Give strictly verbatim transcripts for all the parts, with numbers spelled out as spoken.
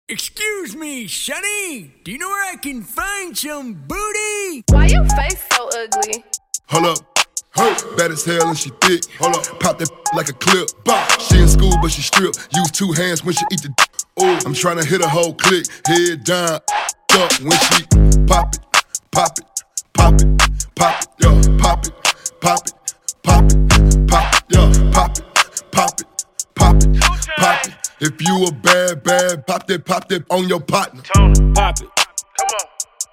Excuse me, Sonny. Do you know where I can find some booty? Why your face so ugly? Hold up, hey, bad as hell and she thick. Hold up, pop that like a clip. Bah. She in school but she strip. Use two hands when she eat the d- Oh, I'm tryna hit a whole click. Head down, up when she pop it, pop it, pop it, pop it, yo, pop it, pop it, pop it, pop it, yo, pop it, pop it, pop it, pop it. If you a bad, bad, pop that, pop that on your partner. Tony, pop it. Come on.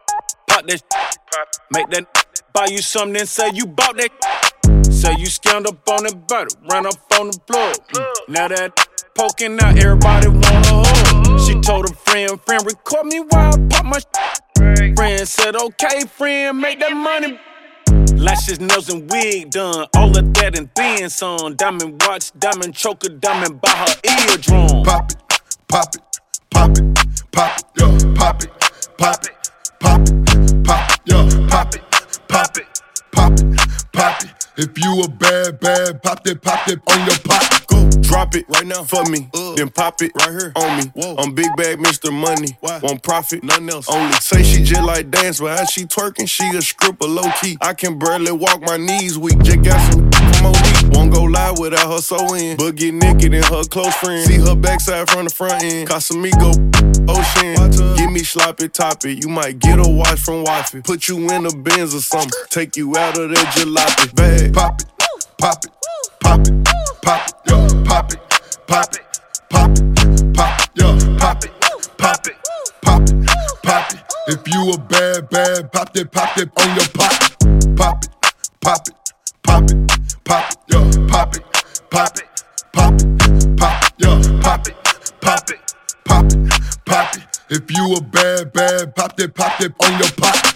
Pop that. Pop it. Make that buy you something and say you bought that. Say you scammed up on that butter, ran up on the plug. Mm. Now that poking out, everybody wanna hug. She told her friend, friend, record me while I pop my sh- Friend said, okay, friend, make that money. Lashes, nails, and wig done. All of that and then some. Diamond watch, diamond choker, diamond by her eardrum. Pop it, pop it, pop it, pop it, yo, pop it, pop it, pop it, pop it, yo, pop it, pop it, pop it, pop it. If you a bad, bad, pop that, pop that on your pop. Go, drop it right now for me. Uh, then pop it right here on me. Whoa. I'm big bag Mister Money. Why? Won't profit, nothing else. Only say she just like dance, but how she twerking, she a stripper low key. I can barely walk, my knees weak. Just got some from O D. Won't go live without her so in. But get naked and her close friend. See her backside from the front end. Casamigo, Ocean. Give me sloppy, top it. You might get a watch from wifey. Put you in a Benz or something. Take you out of that jalopy. Bag. Pop it, pop it, pop it, pop it, yo, pop it, pop it, pop it, pop it, yo, pop it, pop it, pop it, pop it. If you a bad, bad, pop that, pop that on your pop. Pop it, pop it, pop it, pop it, yo, pop it, pop it, pop it, pop it, yo, pop it, pop it, pop it, pop it. If you a bad, bad, pop that, pop that on your pop.